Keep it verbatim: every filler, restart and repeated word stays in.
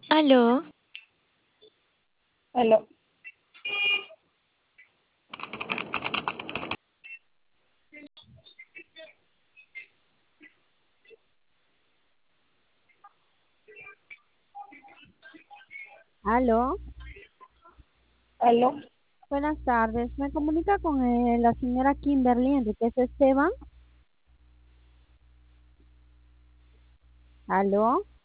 Aló, Aló, Aló, aló, buenas tardes. Me comunica con eh, la señora Kimberly Enriquez Esteban. Aló.